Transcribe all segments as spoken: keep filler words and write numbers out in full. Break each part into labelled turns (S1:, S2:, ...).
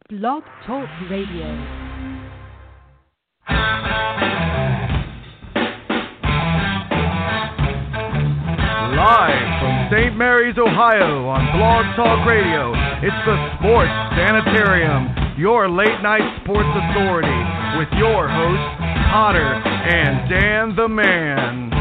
S1: Blog Talk Radio.
S2: Live from Saint Mary's, Ohio on Blog Talk Radio, it's the Sports Sanitarium, your late-night sports authority, with your hosts, Potter and Dan the Man.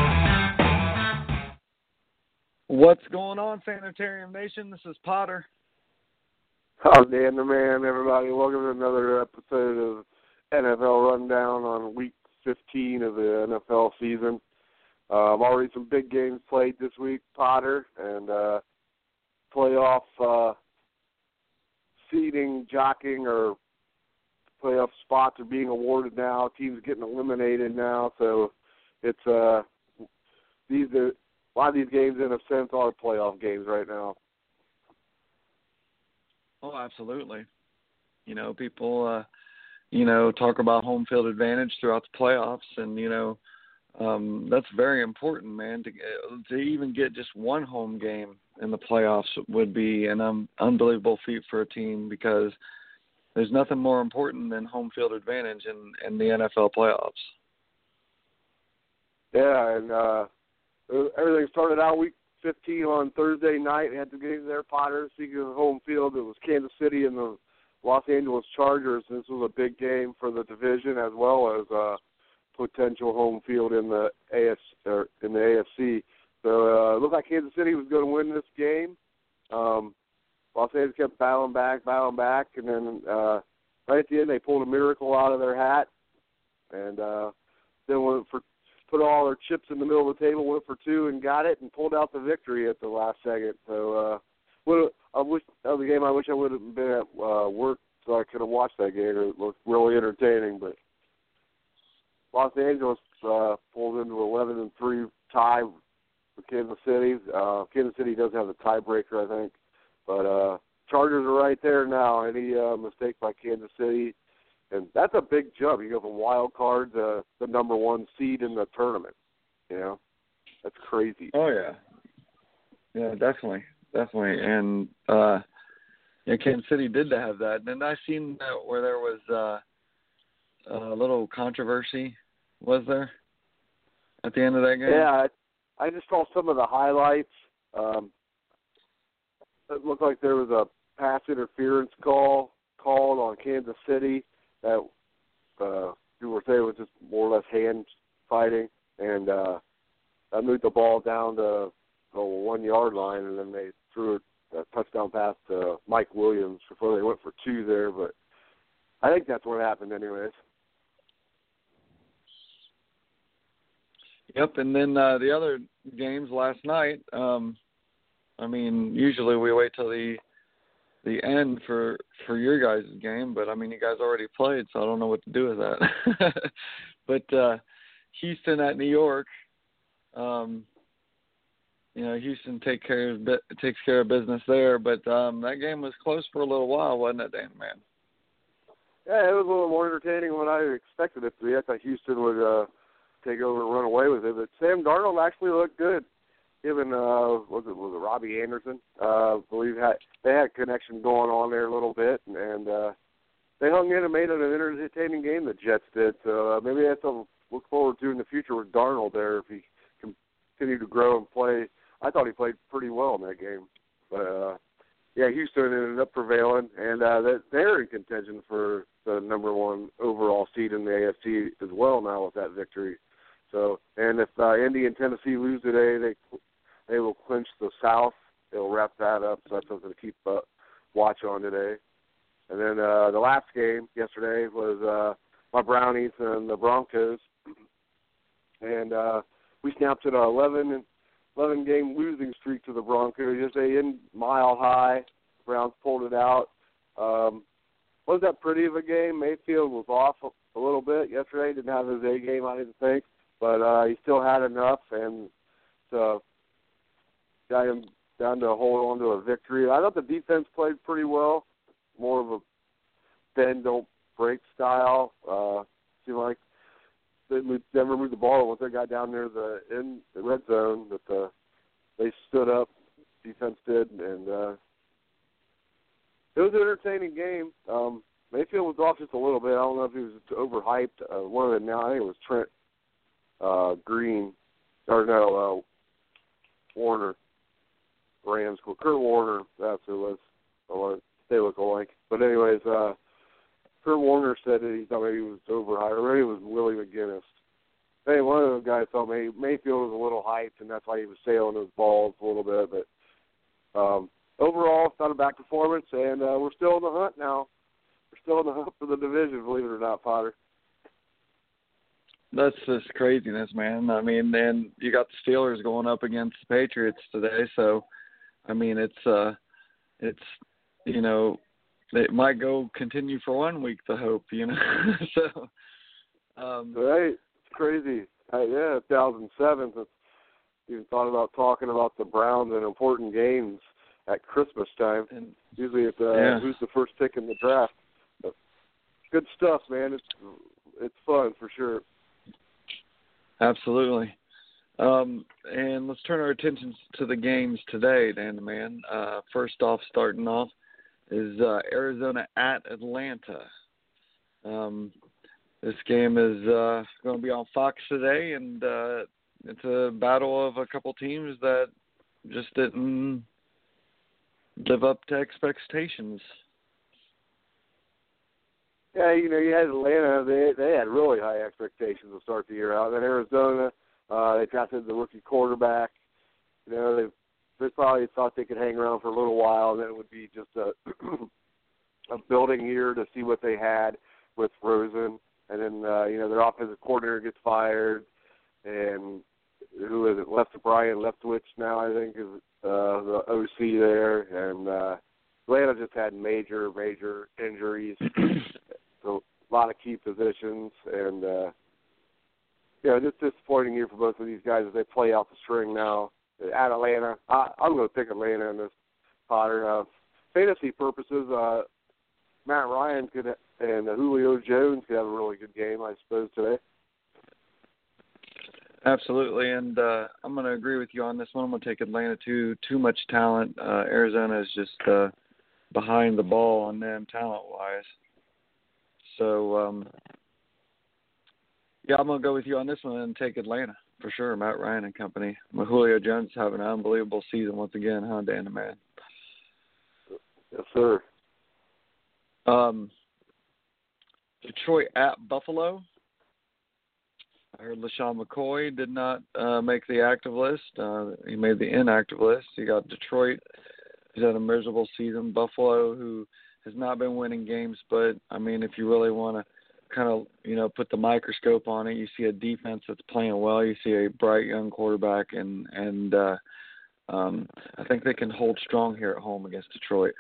S3: What's going on, Sanitarium Nation? This is Potter.
S4: I'm Dan the Man, everybody. Welcome to another episode of N F L Rundown on week fifteen of the N F L season. Um, already some big games played this week, Potter, and uh, playoff uh, seeding, jockeying, or playoff spots are being awarded now. Teams getting eliminated now, so it's uh, these are, a lot of these games, in a sense, are playoff games right now.
S3: Oh, absolutely. You know, people, uh, you know, talk about home field advantage throughout the playoffs, and, you know, um, that's very important, man. To, to even get just one home game in the playoffs would be an um, unbelievable feat for a team, because there's nothing more important than home field advantage in, in the N F L playoffs.
S4: Yeah, and uh, everything started out week fifteen on Thursday night. We had the games there, Potter. Speaking of home field, it was Kansas City and the Los Angeles Chargers. This was a big game for the division, as well as uh, potential home field in the A F C, or in the A F C. So uh, it looked like Kansas City was going to win this game. Um, Los Angeles kept battling back, battling back, and then uh, right at the end they pulled a miracle out of their hat, and uh, then went for put all their chips in the middle of the table, went for two, and got it, and pulled out the victory at the last second. So, uh, what I wish that was a game I wish I would have been at uh, work so I could have watched that game. It looked really entertaining. But Los Angeles uh, pulled into an eleven and three tie with Kansas City. Uh, Kansas City does have the tiebreaker, I think. But uh, Chargers are right there now. Any uh, mistake by Kansas City, and that's a big jump. You go from wild card to the number one seed in the tournament. You know, that's crazy.
S3: Oh, yeah. Yeah, definitely. Definitely. And, uh, yeah, Kansas City did have that. And I seen that where there was uh, a little controversy, was there, at the end of that game?
S4: Yeah, I, I just saw some of the highlights. Um, it looked like there was a pass interference call called on Kansas City that uh, you were saying was just more or less hand fighting, and uh, I moved the ball down to the one-yard line, and then they threw a touchdown pass to Mike Williams before they went for two there, but I think that's what happened anyways.
S3: Yep, and then uh, the other games last night, um, I mean, usually we wait till the the end for, for your guys' game, but, I mean, you guys already played, so I don't know what to do with that. But uh, Houston at New York, um, you know, Houston take care of, takes care of business there, but um, that game was close for a little while, wasn't it, Dan, man?
S4: Yeah, it was a little more entertaining than I expected it to be. I thought Houston would uh, take over and run away with it, but Sam Darnold actually looked good. Given, uh, was it was it Robbie Anderson? Uh, I believe had, they had a connection going on there a little bit, and, and uh, they hung in and made it an entertaining game. The Jets did, so uh, maybe that's something to look forward to in the future with Darnold there if he can continue to grow and play. I thought he played pretty well in that game, but uh, yeah, Houston ended up prevailing, and uh, they're in contention for the number one overall seed in the A F C as well now with that victory. So, and if uh, Indy and Tennessee lose today, they they will clinch the South. They'll wrap that up, so that's something to keep uh, watch on today. And then uh, the last game yesterday was uh, my Brownies and the Broncos, and uh, we snapped an eleven game losing streak to the Broncos. Just a in mile high. Browns pulled it out. Um, wasn't that pretty of a game? Mayfield was off a, a little bit yesterday. Didn't have his A game, I didn't think. But uh, he still had enough, and so got him down to hold on to a victory. I thought the defense played pretty well, more of a bend, don't break style. Uh, seemed like they never moved the ball once they got down near the in the red zone. That the they stood up, defense did, and uh, it was an entertaining game. Um, Mayfield was off just a little bit. I don't know if he was overhyped. Uh, one of them now, I think it was Trent uh, Green, or no, uh, Warner, Rams. Kurt Warner, that's who it was. Or they look alike. But anyways, uh, Kurt Warner said that he thought maybe he was overhyped, or maybe it was Willie McGinnis. Hey, one of those guys thought maybe Mayfield was a little hyped, and that's why he was sailing his balls a little bit. But um, overall, it's not a bad performance, and uh, we're still in the hunt now. We're still in the hunt for the division, believe it or not, Potter.
S3: That's just craziness, man. I mean, and you got the Steelers going up against the Patriots today, so I mean, it's uh, it's you know, it might go continue for one week. The hope, you know, so um,
S4: right. Crazy. Uh, yeah, two thousand seven, even thought about talking about the Browns and important games at Christmas time.
S3: And,
S4: Usually it's uh,
S3: yeah.
S4: who's the first pick in the draft. But good stuff, man. It's it's fun for sure.
S3: Absolutely. Um, and let's turn our attention to the games today, Dan the Man. Uh, first off, starting off, is uh, Arizona at Atlanta. Um This game is uh, going to be on Fox today, and uh, it's a battle of a couple teams that just didn't live up to expectations.
S4: Yeah, you know, you had Atlanta. They they had really high expectations to start the year out. Then Arizona, uh, they drafted the rookie quarterback. You know, they they probably thought they could hang around for a little while, and then it would be just a a building year to see what they had with Rosen. And then, uh, you know, their offensive coordinator gets fired, and who is it? Left Brian Leftwich now, I think, is uh, the O C there. And uh, Atlanta just had major, major injuries, so a lot of key positions. And, uh, you know, just disappointing year for both of these guys as they play out the string now at Atlanta. I, I'm going to pick Atlanta in this, Potter. Uh, fantasy purposes, uh, Matt Ryan could and Julio Jones could have a really good game, I suppose, today.
S3: Absolutely, and uh, I'm going to agree with you on this one. I'm going to take Atlanta too. Too much talent. Uh, Arizona is just uh, behind the ball on them talent-wise. So, um, yeah, I'm going to go with you on this one and take Atlanta for sure. Matt Ryan and company. Julio Jones having an unbelievable season once again, huh, Dan the Man?
S4: Yes, sir.
S3: Um, Detroit at Buffalo. I heard LaShawn McCoy did not uh, make the active list. Uh, he made the inactive list. You got Detroit, who's had a miserable season. Buffalo, who has not been winning games. But, I mean, if you really want to kind of, you know, put the microscope on it, you see a defense that's playing well. You see a bright young quarterback. And, and uh, um, I think they can hold strong here at home against Detroit.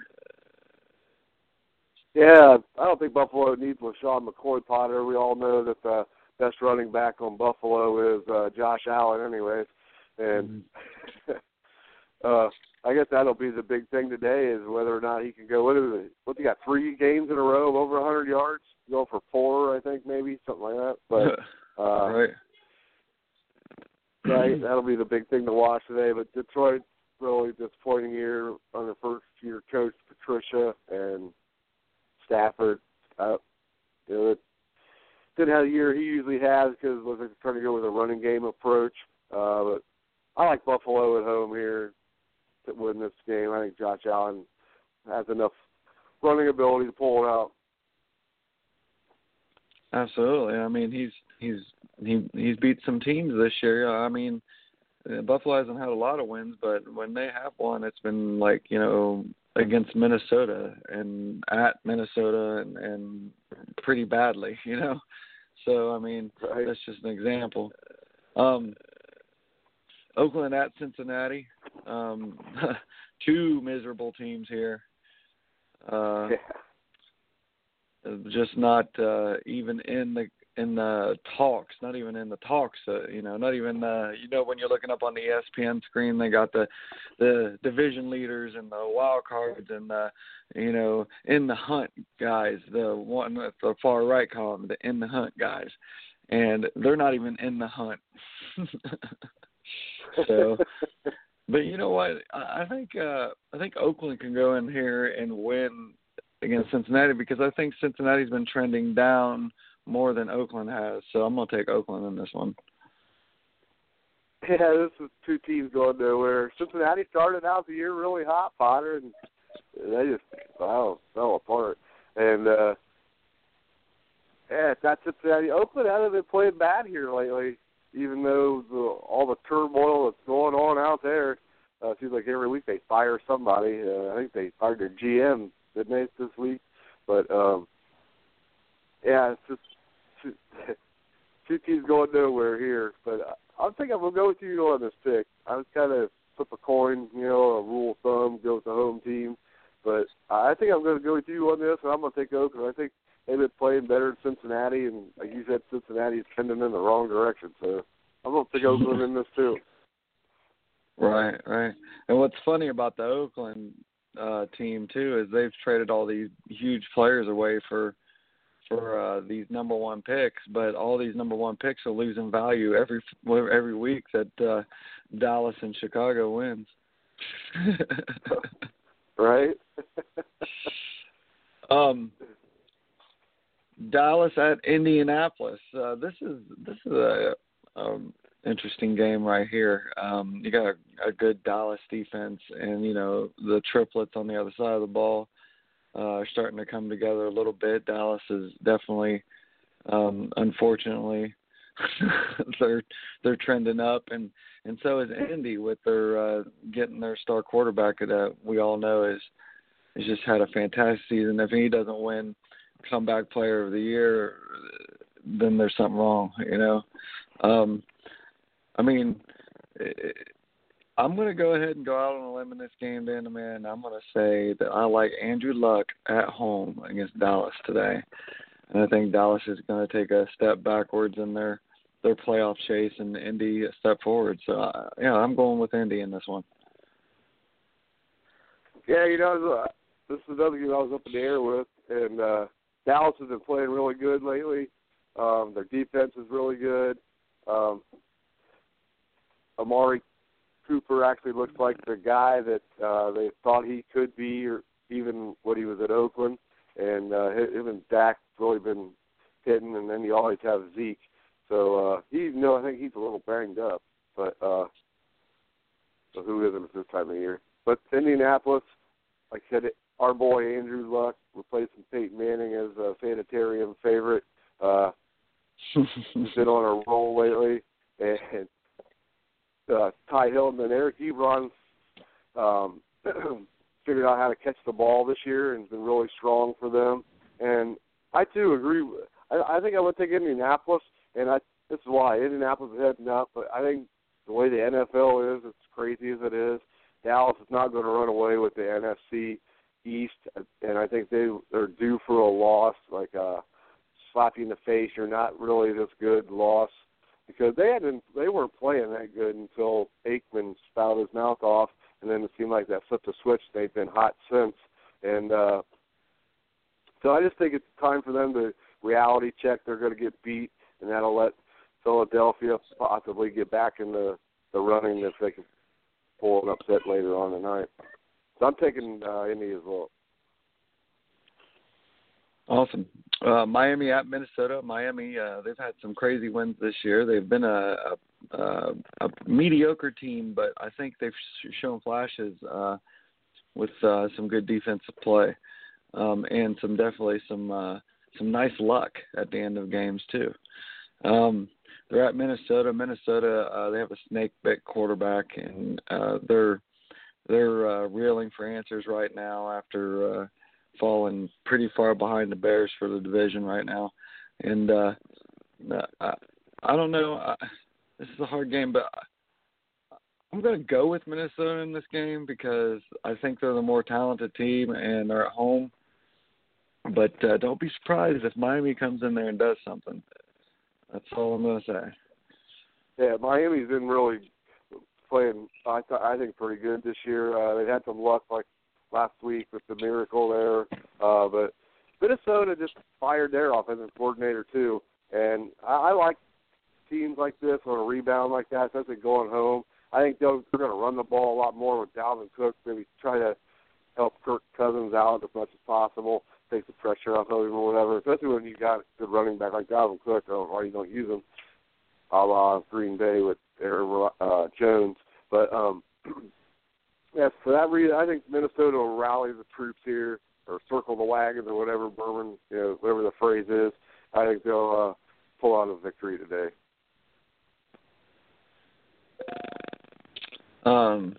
S4: Yeah, I don't think Buffalo needs LaShawn McCoy, Potter. We all know that the best running back on Buffalo is uh, Josh Allen anyways. And mm-hmm. uh, I guess that'll be the big thing today is whether or not he can go. What is it? What, he got three games in a row of over one hundred yards? Go for four, I think, maybe, something like that. But uh,
S3: right.
S4: right, that'll be the big thing to watch today. But Detroit, really disappointing year under first-year coach Patricia and Stafford, uh, you know, didn't have the year he usually has because was trying to go with a running game approach. Uh, but I like Buffalo at home here to win this game. I think Josh Allen has enough running ability to pull it out.
S3: Absolutely. I mean, he's he's he he's beat some teams this year. I mean, Buffalo hasn't had a lot of wins, but when they have won, it's been like, you know, against Minnesota and at Minnesota and, and pretty badly, you know. So, I mean, right. That's just an example. Um, Oakland at Cincinnati. Um, two miserable teams here. Uh, yeah. Just not uh, even in the in the talks, not even in the talks, uh, you know, not even, uh, you know, when you're looking up on the E S P N screen, they got the, the division leaders and the wild cards and the, you know, in the hunt guys, the one at the far right column, the in the hunt guys, and they're not even in the hunt. So, but you know what, I think, uh, I think Oakland can go in here and win against Cincinnati because I think Cincinnati's been trending down more than Oakland has. So I'm going to take Oakland in this one.
S4: Yeah, this is two teams going nowhere. Cincinnati started out the year really hot, Potter, and they just fell, fell apart. And, uh, yeah, it's not Cincinnati. Oakland hasn't been playing bad here lately, even though the, all the turmoil that's going on out there. Uh, it seems like every week they fire somebody. Uh, I think they fired their G M, didn't they, this week? But, um, yeah, it's just two, two teams going nowhere here. But I think I'm going to go with you on this pick. I was kind of flip a coin, you know, a rule of thumb, go with the home team. But I think I'm going to go with you on this, and I'm going to take Oakland. I think they've been playing better than Cincinnati, and like you said, Cincinnati is trending in the wrong direction. So I'm going to take Oakland in this too.
S3: Right, right. And what's funny about the Oakland uh, team too is they've traded all these huge players away for for uh, these number one picks, but all these number one picks are losing value every every week that uh, Dallas and Chicago wins.
S4: Right.
S3: um, Dallas at Indianapolis. Uh, this is this is a um, interesting game right here. Um, you got a, a good Dallas defense, and you know the triplets on the other side of the ball uh, are starting to come together a little bit. Dallas is definitely, um, unfortunately, they're they're trending up, and, and so is Indy with their uh, getting their star quarterback that we all know is has just had a fantastic season. If he doesn't win comeback player of the year, then there's something wrong, you know. Um, I mean, I'm going to go ahead and go out on a limb in this game, Dan, man. I'm going to say that I like Andrew Luck at home against Dallas today. And I think Dallas is going to take a step backwards in their, their playoff chase and Indy a step forward. So, uh, yeah, I'm going with Indy in this one.
S4: Yeah, you know, this is another game I was up in the air with, and uh, Dallas has been playing really good lately. Um, their defense is really good. Um, Amari Cooper actually looks like the guy that uh, they thought he could be, or even when he was at Oakland. And uh, him and Dak's really been hitting, and then you always have Zeke. So uh, he, you know, I think he's a little banged up, but uh, so who isn't at this time of year? But Indianapolis, like I said, our boy Andrew Luck replacing Peyton Manning as a sanitarium favorite. Uh, he's been on a roll lately, and uh, Ty Hilton and Eric Ebron um, figured out how to catch the ball this year and has been really strong for them. And I too agree. With, I, I think I would take Indianapolis, and I, this is why Indianapolis is heading up. But I think the way the N F L is, as crazy as it is, Dallas is not going to run away with the N F C East, and I think they they're due for a loss, like a slap you in the face. You're not really this good loss, because they hadn't they weren't playing that good until Aikman spouted his mouth off, and then it seemed like that flipped a switch. They've been hot since, and uh, so I just think it's time for them to reality check. They're going to get beat, and that'll let Philadelphia possibly get back in the, the running if they can pull an upset later on tonight. So I'm taking uh, Indy as well.
S3: Awesome. Uh, Miami at Minnesota. Miami, uh, they've had some crazy wins this year. They've been a, a, a, a mediocre team, but I think they've sh- shown flashes uh, with uh, some good defensive play um, and some definitely some uh, some nice luck at the end of games too. Um, they're at Minnesota. Minnesota, uh, they have a snake-bit quarterback, and uh, they're they're uh, reeling for answers right now after uh, falling pretty far behind the Bears for the division right now. And uh, I, I don't know. I, this is a hard game, but I, I'm going to go with Minnesota in this game because I think they're the more talented team and they're at home. But uh, don't be surprised if Miami comes in there and does something. That's all I'm going to say.
S4: Yeah, Miami's been really playing, I th- I think, pretty good this year. Uh, they had some luck like last week with the miracle there. Uh, but Minnesota just fired their offensive coordinator, too. And I, I like teams like this on a rebound like that, especially going home. I think they're, they're going to run the ball a lot more with Dalvin Cook, maybe try to help Kirk Cousins out as much as possible, take the pressure off of him or whatever, especially when you got a good running back like Dalvin Cook, or, or you don't use him, a la Green Bay with Aaron uh, Jones. But, um, yes, for that reason, I think Minnesota will rally the troops here, or circle the wagons, or whatever Bourbon, you know, whatever the phrase is. I think they'll uh, pull out a victory today.
S3: Um,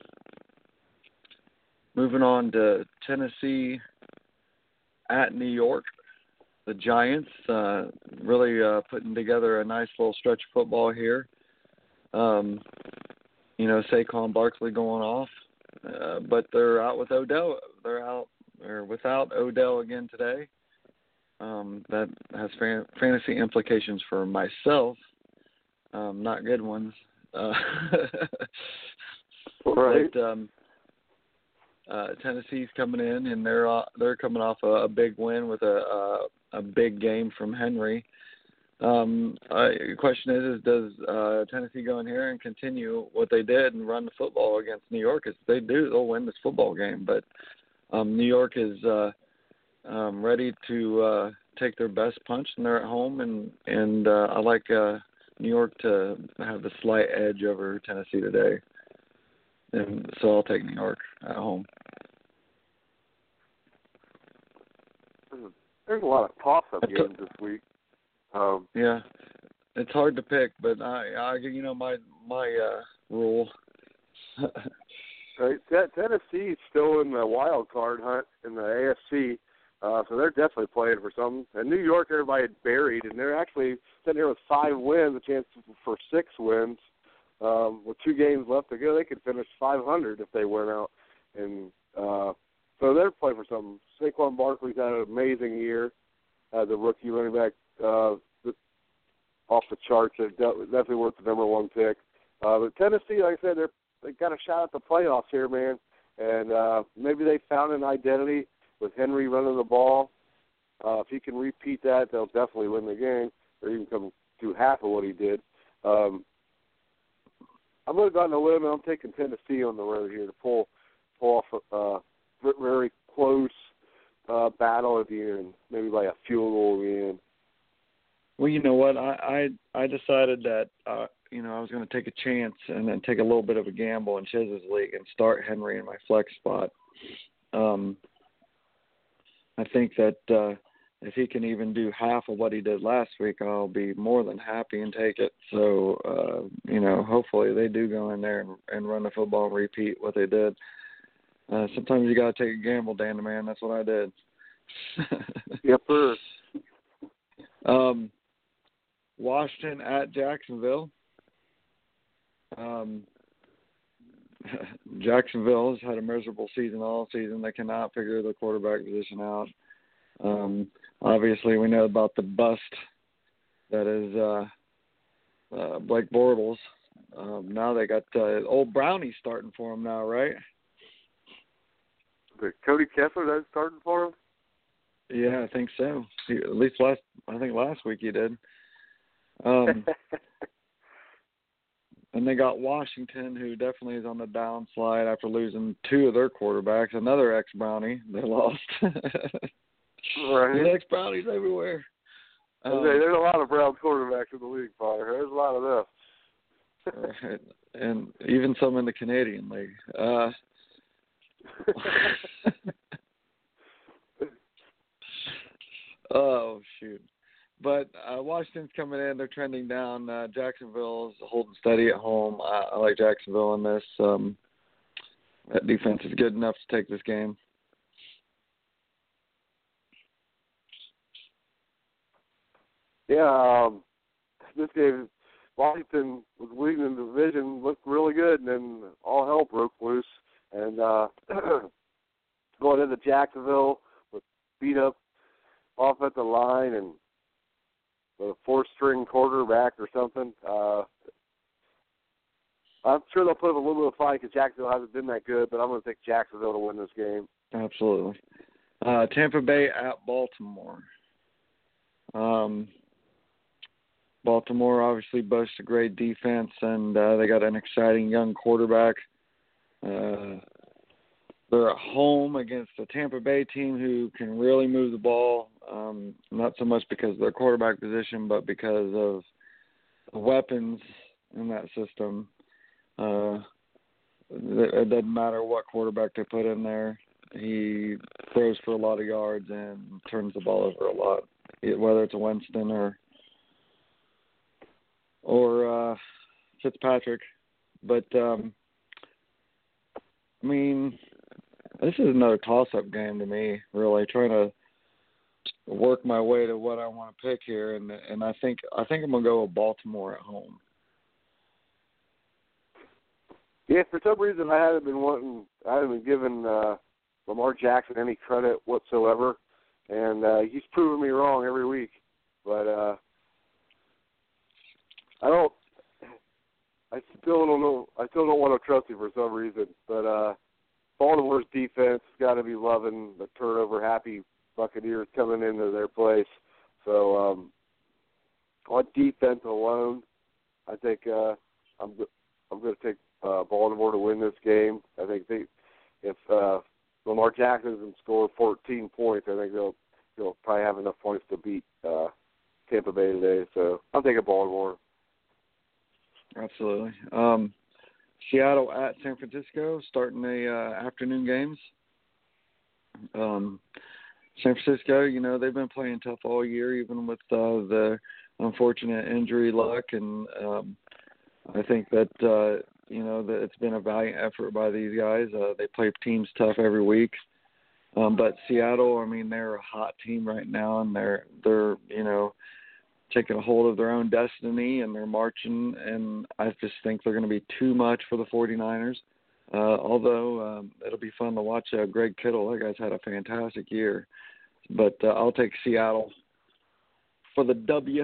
S3: moving on to Tennessee at New York. The Giants uh, really uh, putting together a nice little stretch of football here. Um, you know, Saquon Barkley going off, uh, but they're out with Odell. They're out or without Odell again today. Um, that has fan- fantasy implications for myself. Um, not good ones. Uh,
S4: right.
S3: But, um, uh, Tennessee's coming in, and they're uh, they're coming off a, a big win with a a, a big game from Henry. Um, uh, the question is, is does uh, Tennessee go in here and continue what they did and run the football against New York? If they do, they'll win this football game. But um, New York is uh, um, ready to uh, take their best punch, and they're at home. And and uh, I like uh, New York to have a slight edge over Tennessee today. And so I'll take New York at home.
S4: There's a lot of toss-up games this week. Um,
S3: yeah, it's hard to pick, but I, I you know, my my uh, rule.
S4: right, Tennessee's still in the wild card hunt in the A F C, uh, so they're definitely playing for something. And New York, everybody had buried, and they're actually sitting here with five wins, a chance for six wins. Um, with two games left to go, they could finish five hundred if they went out. And uh, so they're playing for something. Saquon Barkley's had an amazing year as a rookie running back, uh, off the charts. They're definitely worth the number one pick. Uh, but Tennessee, like I said, they're, they got a shot at the playoffs here, man. And uh, maybe they found an identity with Henry running the ball. Uh, if he can repeat that, they'll definitely win the game, or even come do half of what he did. Um, I'm going to go on the limb, and I'm taking Tennessee on the road here to pull, pull off a uh, very close uh, battle at the end, maybe by a field goal at the end.
S3: Well, you know what? I I, I decided that uh, you know I was going to take a chance and then take a little bit of a gamble in Chiz's league and start Henry in my flex spot. Um, I think that uh, if he can even do half of what he did last week, I'll be more than happy and take it. So, uh, you know, hopefully they do go in there and, and run the football and repeat what they did. Uh, sometimes you got to take a gamble, Dan the man. That's what I did.
S4: Yep, sir.
S3: Um, Washington at Jacksonville. Um, Jacksonville has had a miserable season all season. They cannot figure the quarterback position out. Um, obviously, we know about the bust that is uh, uh, Blake Bortles. Um, now they got uh, old Brownie starting for him now, right?
S4: But Cody Kessler, that's starting for him?
S3: Yeah, I think so. He, at least last, I think last week he did. Um, and they got Washington, who definitely is on the downslide after losing two of their quarterbacks. Another ex-Brownie they lost.
S4: Right.
S3: There's ex-Brownies everywhere. Um,
S4: There's a lot of Brown quarterbacks in the league, Potter. There's a lot of them.
S3: Right. And even some in the Canadian League. Uh, oh, shoot. But uh, Washington's coming in. They're trending down. Uh, Jacksonville's holding steady at home. I, I like Jacksonville in this. Um, that defense is good enough to take this game.
S4: Yeah, um, this game, Washington was leading in the division, looked really good, and then all hell broke loose. And uh, going into Jacksonville with beat up offensive line and a four-string quarterback or something. Uh, I'm sure they'll put up a little bit of fight because Jacksonville hasn't been that good, but I'm going to take Jacksonville to win this game.
S3: Absolutely. Uh, Tampa Bay at Baltimore. Um, Baltimore obviously boasts a great defense, and uh, they got an exciting young quarterback. Uh, they're at home against a Tampa Bay team who can really move the ball, um, not so much because of their quarterback position, but because of the weapons in that system. Uh, it doesn't matter what quarterback they put in there. He throws for a lot of yards and turns the ball over a lot, whether it's a Winston or or uh, Fitzpatrick. But, um, I mean, this is another toss-up game to me, really, trying to work my way to what I want to pick here, and and I think I think I'm going to go with Baltimore at home.
S4: Yeah, for some reason I haven't been wanting, I haven't been giving uh, Lamar Jackson any credit whatsoever, and uh, he's proven me wrong every week. But uh, I don't, I still don't know, I still don't want to trust him for some reason. But uh, Baltimore's defense has got to be loving the turnover-happy Buccaneers coming into their place. So um, on defense alone, I think uh, I'm I'm going to take uh, Baltimore to win this game. I think they, if uh, Lamar Jackson can score fourteen points, I think they'll they'll probably have enough points to beat uh, Tampa Bay today. So I'm taking Baltimore.
S3: Absolutely. Um, Seattle at San Francisco, starting the uh, afternoon games. Um, San Francisco, you know, they've been playing tough all year, even with uh, the unfortunate injury luck. And um, I think that, uh, you know, that it's been a valiant effort by these guys. Uh, they play teams tough every week. Um, but Seattle, I mean, they're a hot team right now, and they're, they're you know, taking a hold of their own destiny, and they're marching. And I just think they're going to be too much for the 49ers. Uh, although um, it'll be fun to watch uh, Greg Kittle. That guy's had a fantastic year. But uh, I'll take Seattle for the W.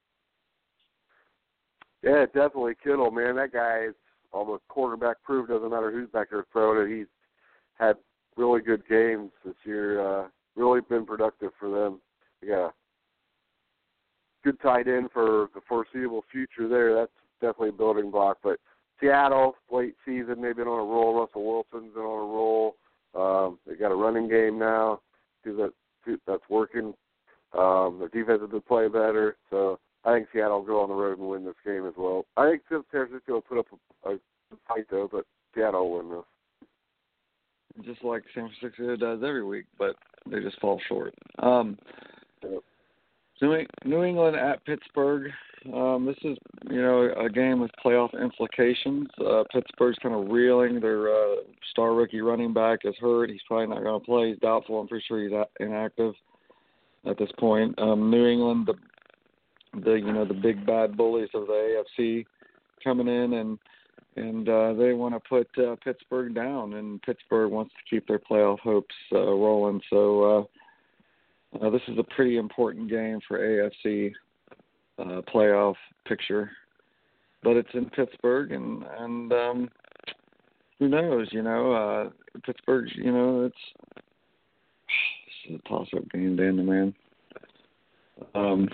S4: Yeah, definitely Kittle, man. That guy is almost quarterback proof. Doesn't matter who's back there throwing it. He's had really good games this year. Uh, really been productive for them. Yeah, good tight end for the foreseeable future there. That's definitely a building block. But Seattle, late season, they've been on a roll. Russell Wilson's been on a roll. Um, they got a running game now. That that's working. Um, their defense has been playing better. So I think Seattle will go on the road and win this game as well. I think San Francisco will put up a, a fight, though, but Seattle will win this.
S3: Just like San Francisco does every week, but they just fall short. Um,
S4: yep.
S3: New England at Pittsburgh. Um, this is, you know, a game with playoff implications. Uh, Pittsburgh's kind of reeling. Their uh, star rookie running back is hurt. He's probably not going to play. He's doubtful. I'm pretty sure he's inactive at this point. Um, New England, the, the you know the big bad bullies of the A F C, coming in and and uh, they want to put uh, Pittsburgh down. And Pittsburgh wants to keep their playoff hopes uh, rolling. So. Uh, Uh, this is a pretty important game for A F C uh, playoff picture, but it's in Pittsburgh, and and um, who knows? You know, uh, Pittsburgh. You know, it's this is a toss-up game, Dan the man. Um,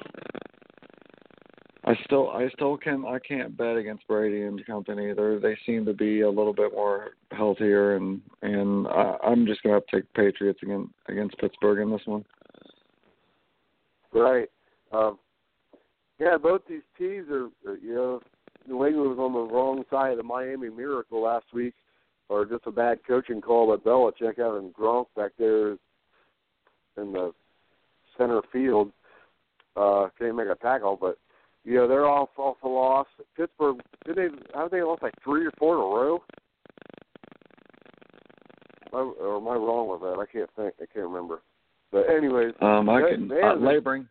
S3: I still, I still can, I can't bet against Brady and company. They they seem to be a little bit more healthier, and and I, I'm just gonna have to take Patriots against against Pittsburgh in this one.
S4: Right. Um, yeah, both these teams are, you know, New England was on the wrong side of the Miami Miracle last week, or just a bad coaching call by Belichick having Gronk back there in the center field. Uh, can't make a tackle, but, you know, they're off off a loss. Pittsburgh, did they, have they lost like three or four in a row? Or am I wrong with that? I can't think. I can't remember. But anyways,
S3: um, I
S4: they,
S3: can
S4: they
S3: uh, laboring.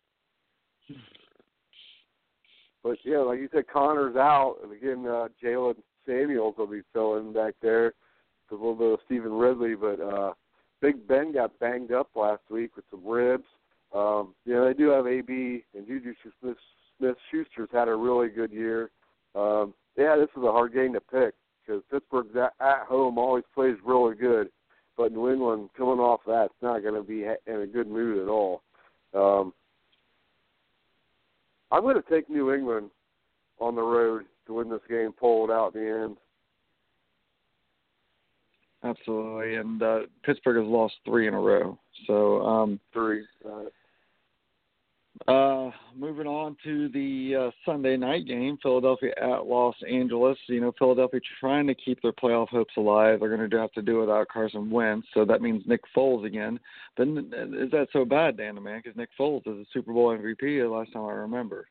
S4: But yeah, like you said, Connor's out, and again, uh, Jalen Samuels will be filling back there. A little bit of Stephen Ridley, but uh, Big Ben got banged up last week with some ribs. Um, you know, they do have A B, and Juju Smith-Schuster's had a really good year. Um, yeah, this is a hard game to pick because Pittsburgh's at, at home always plays really good. But New England, coming off that, it's not going to be in a good mood at all. Um, I'm going to take New England on the road to win this game, pull it out in the end.
S3: Absolutely, and uh, Pittsburgh has lost three in a row. So um,
S4: Three. Uh,
S3: Uh, moving on to the uh, Sunday night game, Philadelphia at Los Angeles. You know, Philadelphia trying to keep their playoff hopes alive. They're going to have to do it without Carson Wentz, so that means Nick Foles again. But is that so bad, Dan, man? Because Nick Foles is a Super Bowl M V P the last time I remember.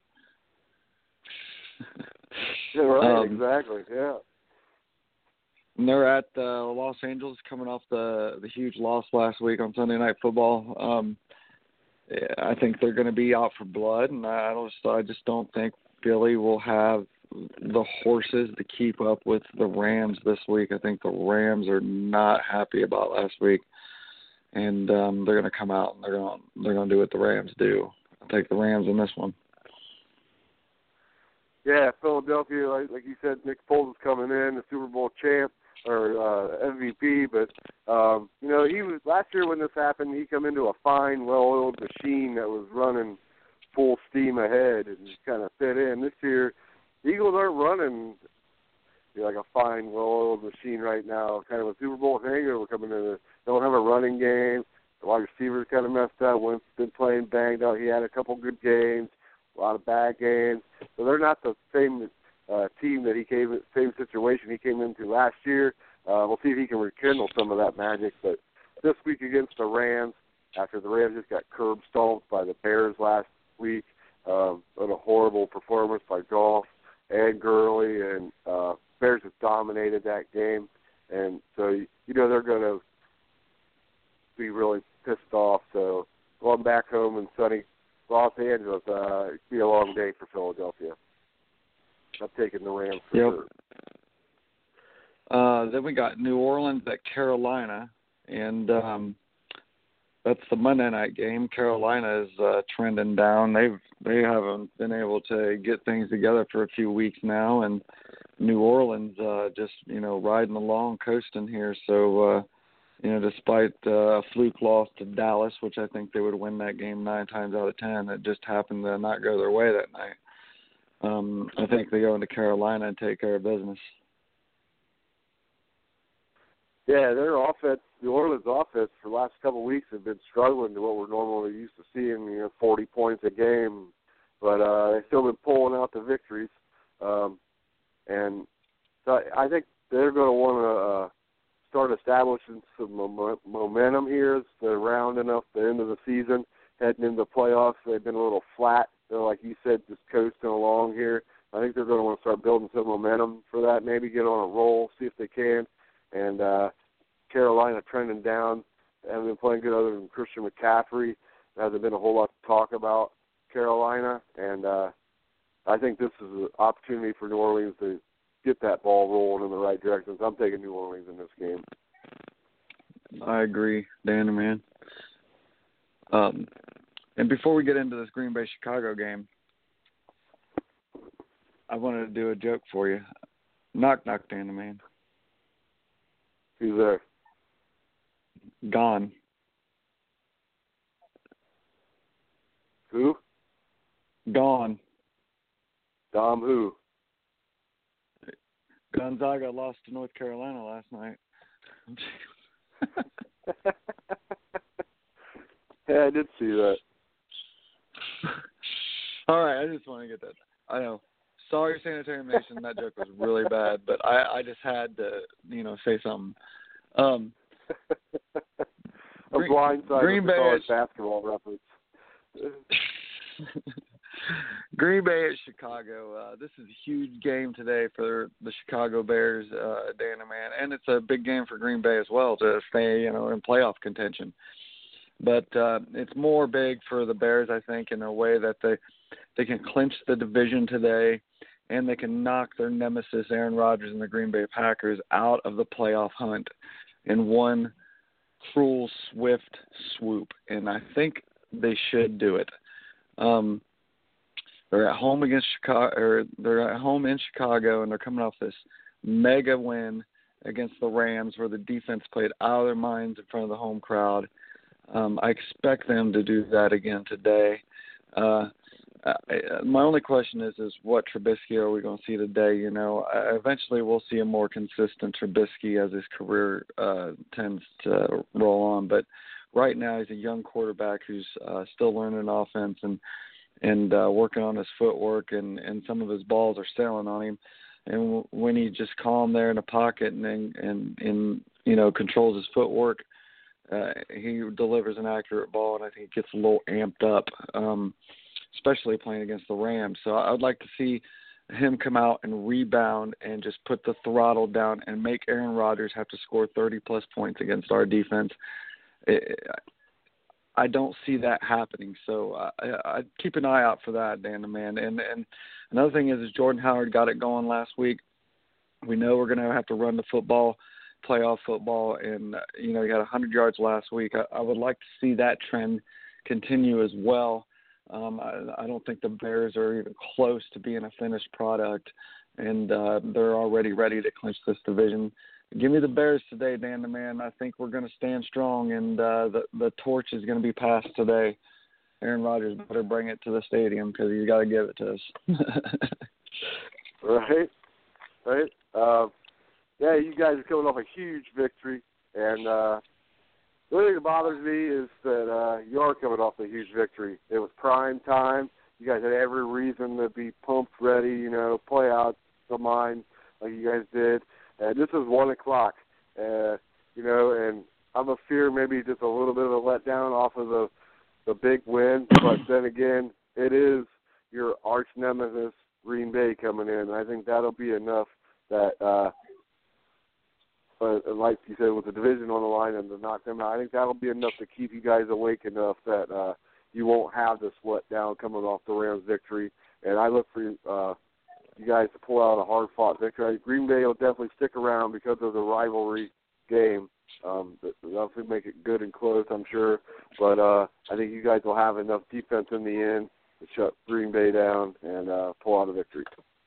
S4: yeah, right,
S3: um,
S4: exactly, yeah.
S3: And they're at uh, Los Angeles, coming off the the huge loss last week on Sunday Night Football. Um, I think they're going to be out for blood, and I just I just don't think Philly will have the horses to keep up with the Rams this week. I think the Rams are not happy about last week, and um, they're going to come out and they're going they're going to do what the Rams do. I'll take the Rams in this one.
S4: Yeah, Philadelphia, like, like you said, Nick Foles is coming in, the Super Bowl champ or uh, M V P. But um, you know, he was last year when this happened. He come into a fine, well-oiled machine that was running full steam ahead and just kind of fit in. This year, the Eagles aren't running you know, like a fine, well-oiled machine right now. Kind of a Super Bowl hangover. We're coming in. They don't have a running game. The wide receivers kind of messed up. Wentz been playing banged out. He had a couple good games, a lot of bad games. So they're not the same uh, team that he came, same situation he came into last year. Uh, we'll see if he can rekindle some of that magic. But this week against the Rams, after the Rams just got curb stomped by the Bears last week, um, what a horrible performance by Goff and Gurley, and uh, Bears have dominated that game. And so, you know, they're going to be really pissed off. So going back home in sunny Los Angeles, uh, it'd be a long day for Philadelphia. I'm taking the Rams for
S3: Yep.
S4: sure.
S3: Uh, then we got New Orleans at Carolina, and um, that's the Monday night game. Carolina is uh, trending down. They've they haven't been able to get things together for a few weeks now, and New Orleans uh, just you know riding along, coasting here. So uh, you know, despite uh, a fluke loss to Dallas, which I think they would win that game nine times out of ten, it just happened to not go their way that night. Um, I think they go into Carolina and take care of business.
S4: Yeah, their offense, New Orleans offense, for the last couple of weeks have been struggling to what we're normally used to seeing, you know, forty points a game. But uh, they've still been pulling out the victories. Um, and so I think they're going to want to uh, start establishing some mom- momentum here as they're rounding up the end of the season, heading into the playoffs. They've been a little flat. They're, like you said, just coasting along here. I think they're going to want to start building some momentum for that, maybe get on a roll, see if they can. And uh, Carolina trending down. They haven't been playing good other than Christian McCaffrey. There hasn't been a whole lot to talk about Carolina. And uh, I think this is an opportunity for New Orleans to get that ball rolling in the right direction. So I'm taking New Orleans in this game.
S3: I agree, Dan, man. Um, and before we get into this Green Bay-Chicago game, I wanted to do a joke for you. Knock, knock, Dan, man.
S4: Who's there?
S3: Gone.
S4: Who?
S3: Gone.
S4: Dom who?
S3: Gonzaga lost to North Carolina last night.
S4: Yeah, I did see that.
S3: All right, I just want to get that. I know. Sorry, Sanitarium Nation, that joke was really bad, but I, I just had to, you know, say something. Um,
S4: a
S3: Green,
S4: blindside
S3: Green
S4: with the
S3: Bay
S4: college
S3: is,
S4: basketball reference.
S3: Green Bay at Chicago. Uh, this is a huge game today for the Chicago Bears, uh, Dana, man, and it's a big game for Green Bay as well to stay, you know, in playoff contention. But uh, it's more big for the Bears, I think, in a way that they they can clinch the division today, and they can knock their nemesis, Aaron Rodgers and the Green Bay Packers, out of the playoff hunt in one cruel, swift swoop. And I think they should do it. Um, they're at home against Chicago, or they're at home in Chicago, and they're coming off this mega win against the Rams, where the defense played out of their minds in front of the home crowd. Um, I expect them to do that again today. Uh, Uh, my only question is, is what Trubisky are we going to see today? You know, uh, eventually we'll see a more consistent Trubisky as his career uh, tends to roll on. But right now he's a young quarterback who's uh, still learning offense and and uh, working on his footwork, and, and some of his balls are sailing on him. And w- when he just calm there in the pocket and and and you know controls his footwork, uh, he delivers an accurate ball, and I think he gets a little amped up. Um, especially playing against the Rams. So I would like to see him come out and rebound and just put the throttle down and make Aaron Rodgers have to score thirty-plus points against our defense. It, I don't see that happening. So I, I keep an eye out for that, Dan the Man. And, and another thing is, is Jordan Howard got it going last week. We know we're going to have to run the football, playoff football, and, you know, he got one hundred yards last week. I, I would like to see that trend continue as well. Um, I, I don't think the Bears are even close to being a finished product, and uh, they're already ready to clinch this division. Give me the Bears today, Dan the Man. I think we're going to stand strong, and uh, the, the torch is going to be passed today. Aaron Rodgers better bring it to the stadium because he's got to give it to us.
S4: Right, right. Uh, yeah, you guys are coming off a huge victory, and uh, the only thing that bothers me is that uh, you are coming off a huge victory. It was prime time. You guys had every reason to be pumped, ready, you know, play out the mind like you guys did. And this is one o'clock, uh, you know, and I'm a fear maybe just a little bit of a letdown off of the the big win. But then again, it is your arch nemesis, Green Bay, coming in. I think that'll be enough that uh, – But like you said, with the division on the line and to knock them out, I think that'll be enough to keep you guys awake enough that uh, you won't have this let down coming off the Rams victory. And I look for uh, you guys to pull out a hard-fought victory. Green Bay will definitely stick around because of the rivalry game. Um, that'll make it good and close, I'm sure. But uh, I think you guys will have enough defense in the end to shut Green Bay down and uh, pull out a victory.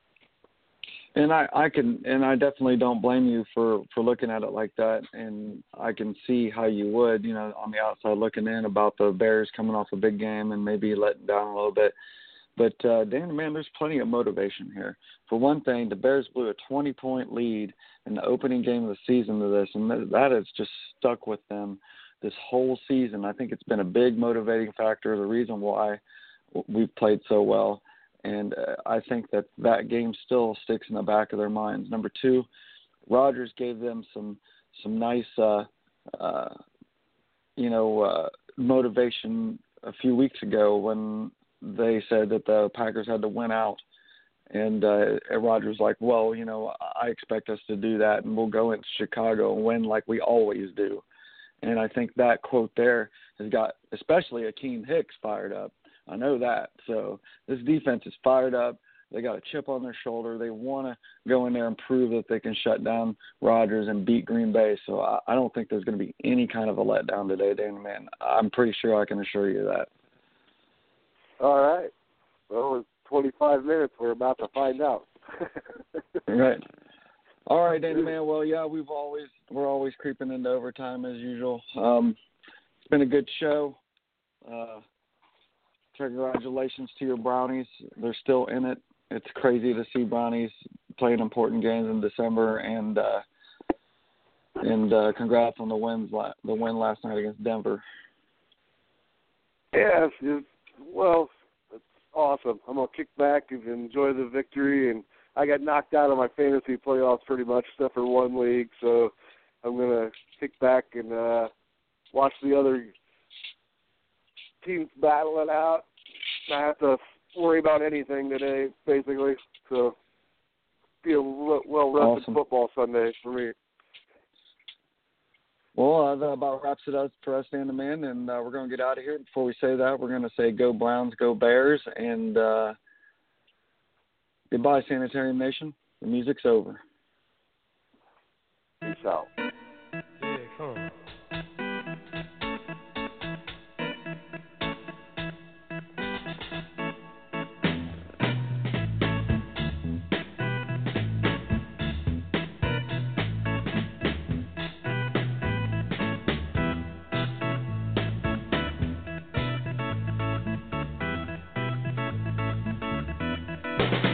S3: And I, I can, and I definitely don't blame you for, for looking at it like that. And I can see how you would, you know, on the outside looking in about the Bears coming off a big game and maybe letting down a little bit. But, uh, Dan, man, there's plenty of motivation here. For one thing, the Bears blew a twenty-point lead in the opening game of the season to this, and that has just stuck with them this whole season. I think it's been a big motivating factor, the reason why we've played so well. And uh, I think that that game still sticks in the back of their minds. Number two, Rodgers gave them some some nice, uh, uh, you know, uh, motivation a few weeks ago when they said that the Packers had to win out. And uh, Rodgers was like, well, you know, I expect us to do that, and we'll go into Chicago and win like we always do. And I think that quote there has got especially Akeem Hicks fired up. I know that. So this defense is fired up. They got a chip on their shoulder. They want to go in there and prove that they can shut down Rodgers and beat Green Bay. So I, I don't think there's going to be any kind of a letdown today, Dan. Man, I'm pretty sure I can assure you that.
S4: All right. Well, in twenty-five minutes, we're about to find out.
S3: Right. All right, Danny, man. Well, yeah, we've always we're always creeping into overtime as usual. Um, it's been a good show. Uh, Congratulations to your Brownies. They're still in it. It's crazy to see Brownies playing important games in December, and uh, and uh, congrats on the wins la- the win last night against Denver.
S4: Yes, it's, well, it's awesome. I'm gonna kick back and enjoy the victory. And I got knocked out of my fantasy playoffs pretty much, except for one league. So I'm gonna kick back and uh, watch the other teams battle it out. I have to worry about anything today, basically. So, be a well-rested
S3: Awesome.
S4: football Sunday for me.
S3: Well, uh, that about wraps it up for us, Dan the Man, and uh, we're going to get out of here. Before we say that, we're going to say go Browns, go Bears, and uh, goodbye, Sanitarium Nation. The music's over.
S4: Peace out.
S1: Yeah, come on.
S2: Bye.